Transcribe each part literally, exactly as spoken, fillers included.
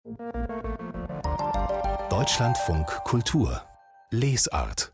Deutschlandfunk Kultur Lesart.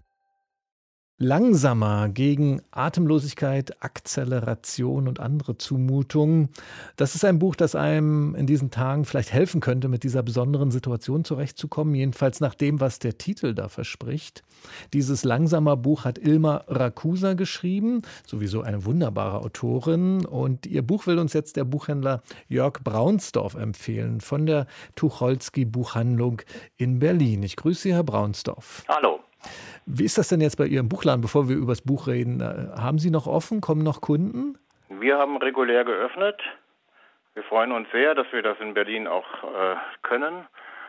Langsamer gegen Atemlosigkeit, Akzeleration und andere Zumutungen. Das ist ein Buch, das einem in diesen Tagen vielleicht helfen könnte, mit dieser besonderen Situation zurechtzukommen. Jedenfalls nach dem, was der Titel da verspricht. Dieses Langsamer Buch hat Ilma Rakusa geschrieben, sowieso eine wunderbare Autorin. Und ihr Buch will uns jetzt der Buchhändler Jörg Braunsdorf empfehlen von der Tucholsky Buchhandlung in Berlin. Ich grüße Sie, Herr Braunsdorf. Hallo. Wie ist das denn jetzt bei Ihrem Buchladen, bevor wir über das Buch reden? Haben Sie noch offen? Kommen noch Kunden? Wir haben regulär geöffnet. Wir freuen uns sehr, dass wir das in Berlin auch äh, können.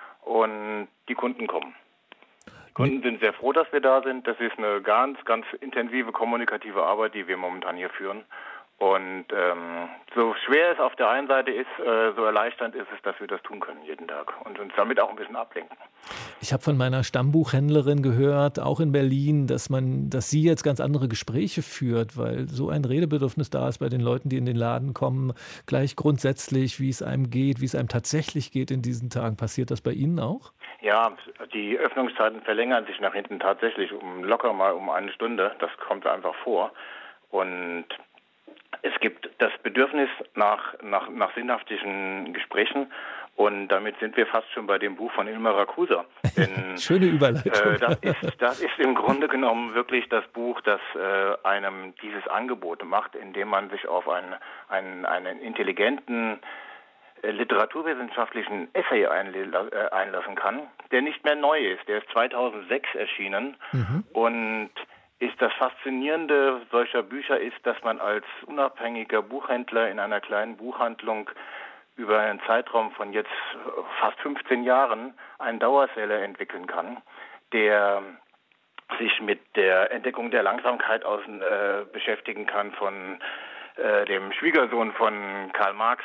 Und die Kunden kommen. Die Kunden sind sehr froh, dass wir da sind. Das ist eine ganz, ganz intensive kommunikative Arbeit, die wir momentan hier führen. Und ähm, so schwer es auf der einen Seite ist, äh, so erleichternd ist es, dass wir das tun können jeden Tag und uns damit auch ein bisschen ablenken. Ich habe von meiner Stammbuchhändlerin gehört, auch in Berlin, dass man, dass sie jetzt ganz andere Gespräche führt, weil so ein Redebedürfnis da ist bei den Leuten, die in den Laden kommen, gleich grundsätzlich, wie es einem geht, wie es einem tatsächlich geht in diesen Tagen. Passiert das bei Ihnen auch? Ja, die Öffnungszeiten verlängern sich nach hinten tatsächlich um locker mal um eine Stunde. Das kommt einfach vor. Und es gibt das Bedürfnis nach, nach, nach sinnhaftigen Gesprächen und damit sind wir fast schon bei dem Buch von Ilma Rakusa. Denn, Schöne Überleitung. Äh, das, ist, das ist im Grunde genommen wirklich das Buch, das äh, einem dieses Angebot macht, indem man sich auf einen, einen, einen intelligenten, äh, literaturwissenschaftlichen Essay einla- äh, einlassen kann, der nicht mehr neu ist. Der ist zweitausendsechs erschienen mhm. und ist das Faszinierende solcher Bücher ist, dass man als unabhängiger Buchhändler in einer kleinen Buchhandlung über einen Zeitraum von jetzt fast fünfzehn Jahren einen Dauerseller entwickeln kann, der sich mit der Entdeckung der Langsamkeit aus, äh, beschäftigen kann von äh, dem Schwiegersohn von Karl Marx,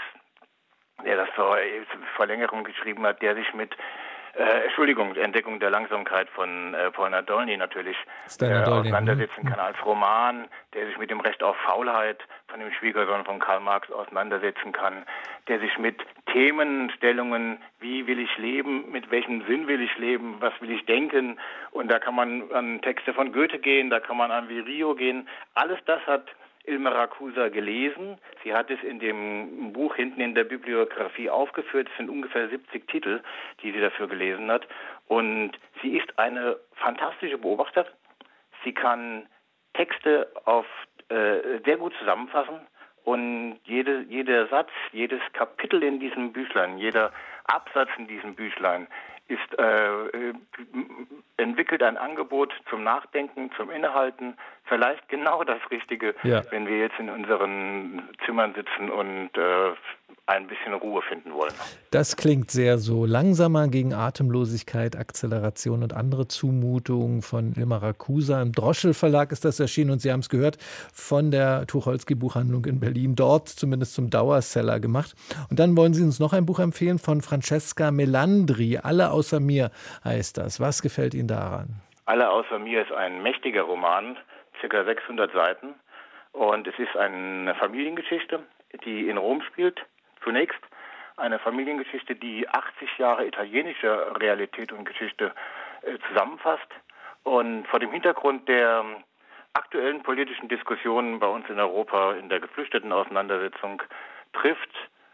der das vor, vor längerem geschrieben hat, der sich mit Äh, Entschuldigung, Entdeckung der Langsamkeit von äh, Paul Nadolny natürlich äh, auseinandersetzen kann als Roman, der sich mit dem Recht auf Faulheit von dem Schwiegersohn von Karl Marx auseinandersetzen kann, der sich mit Themenstellungen, wie will ich leben, mit welchem Sinn will ich leben, was will ich denken, und da kann man an Texte von Goethe gehen, da kann man an Virilio gehen, alles das hat Ilma Rakusa gelesen. Sie hat es in dem Buch hinten in der Bibliografie aufgeführt. Es sind ungefähr siebzig Titel, die sie dafür gelesen hat. Und sie ist eine fantastische Beobachterin. Sie kann Texte auf äh, sehr gut zusammenfassen. Und jede, jeder Satz, jedes Kapitel in diesem Büchlein, jeder Absatz in diesem Büchlein ist äh, entwickelt ein Angebot zum Nachdenken, zum Innehalten, vielleicht genau das Richtige, ja. Wenn wir jetzt in unseren Zimmern sitzen und äh, ein bisschen Ruhe finden wollen. Das klingt sehr so. Langsamer gegen Atemlosigkeit, Akzeleration und andere Zumutungen von Ilma Rakusa. Im Droschel Verlag ist das erschienen und Sie haben es gehört, von der Tucholsky Buchhandlung in Berlin, dort zumindest zum Dauerseller gemacht. Und dann wollen Sie uns noch ein Buch empfehlen von Francesca Melandri. Alle außer mir heißt das. Was gefällt Ihnen daran? Alle außer mir ist ein mächtiger Roman, circa sechshundert Seiten. Und es ist eine Familiengeschichte, die in Rom spielt. Zunächst eine Familiengeschichte, die achtzig Jahre italienische Realität und Geschichte äh, zusammenfasst. Und vor dem Hintergrund der aktuellen politischen Diskussionen bei uns in Europa, in der Geflüchtetenauseinandersetzung, trifft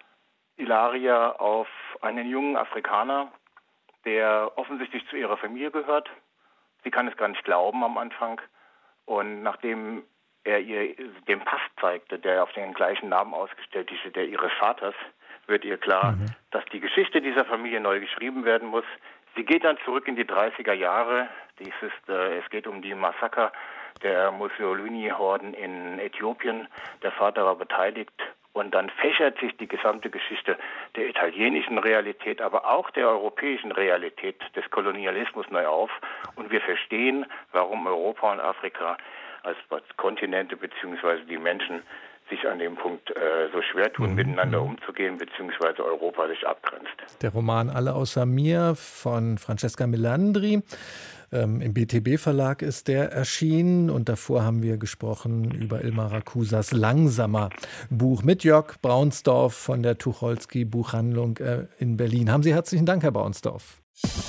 Ilaria auf einen jungen Afrikaner, der offensichtlich zu ihrer Familie gehört. Sie kann es gar nicht glauben am Anfang. Und nachdem er ihr den Pass zeigte, der auf den gleichen Namen ausgestellt ist, der ihres Vaters, wird ihr klar, mhm. dass die Geschichte dieser Familie neu geschrieben werden muss. Sie geht dann zurück in die dreißiger Jahre. Dies ist, äh, es geht um die Massaker der Mussolini-Horden in Äthiopien. Der Vater war beteiligt. Und dann fächert sich die gesamte Geschichte der italienischen Realität, aber auch der europäischen Realität des Kolonialismus neu auf. Und wir verstehen, warum Europa und Afrika als Kontinente bzw. die Menschen sich an dem Punkt äh, so schwer tun, mhm. miteinander umzugehen, beziehungsweise Europa sich abgrenzt. Der Roman Alle außer mir von Francesca Melandri. Ähm, Im B T B-Verlag ist der erschienen und davor haben wir gesprochen über Ilmar Rakusas Langsamer Buch mit Jörg Braunsdorf von der Tucholsky Buchhandlung äh, in Berlin. Haben Sie herzlichen Dank, Herr Braunsdorf.